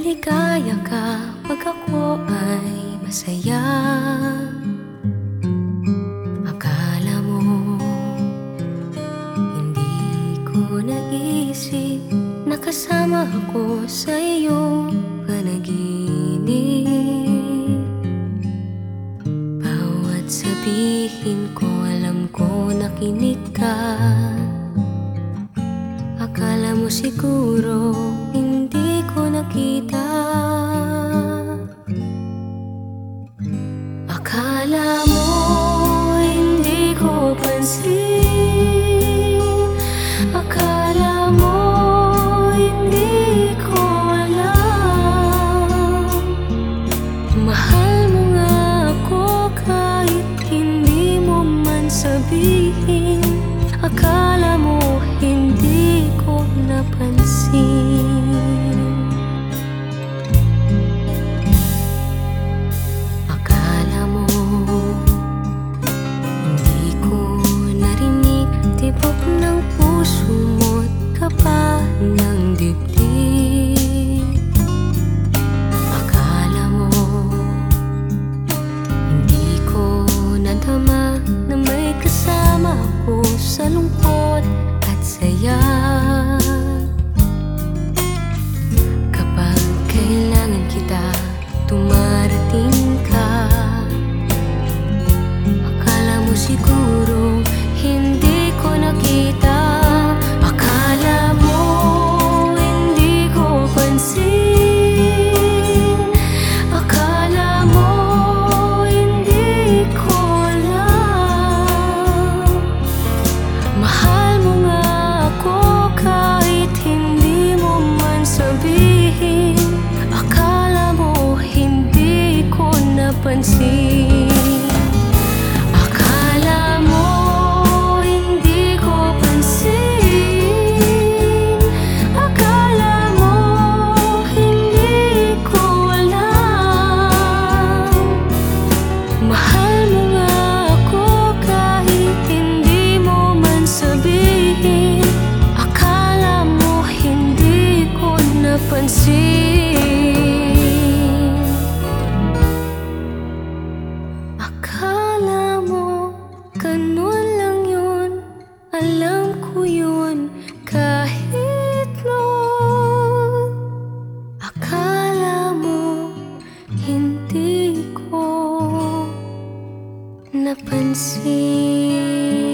ligaya ka pag ako ay masaya. Akala mo hindi ko naisip na kasama ako sa iyong panaginip. Bawat sabihin ko alam ko nakinig ka. Akala mo siguro hindi ko nakita. Akala mo hindi ko pansin. Akala mo hindi ko alam. Mahal mo nga ako kahit hindi mo man sabihin. Akala mo hindi ko napansin. Akala mo hindi ko narinig tibok ng puso mo't kapa ng dibdib. Akala mo hindi ko nadama na may kasama ako sa lungkot at saya. Kapag kailangan kita, dumarating ka. Akala mo siguro hindi ko nakita. Akala mo hindi ko pansin. Akala mo hindi ko alam. Mahal mo nga ako kahit hindi mo man sabihin. Akala mo hindi ko napansin. Akala mo hindi ko pansin. Akala mo hindi ko alam. Mahal mo nga ako kahit hindi mo man sabihin. Akala mo hindi ko napansin. Akala mo ganun lang yun. Alam ko yun kahit noon. Akala mo hindi ko napansin.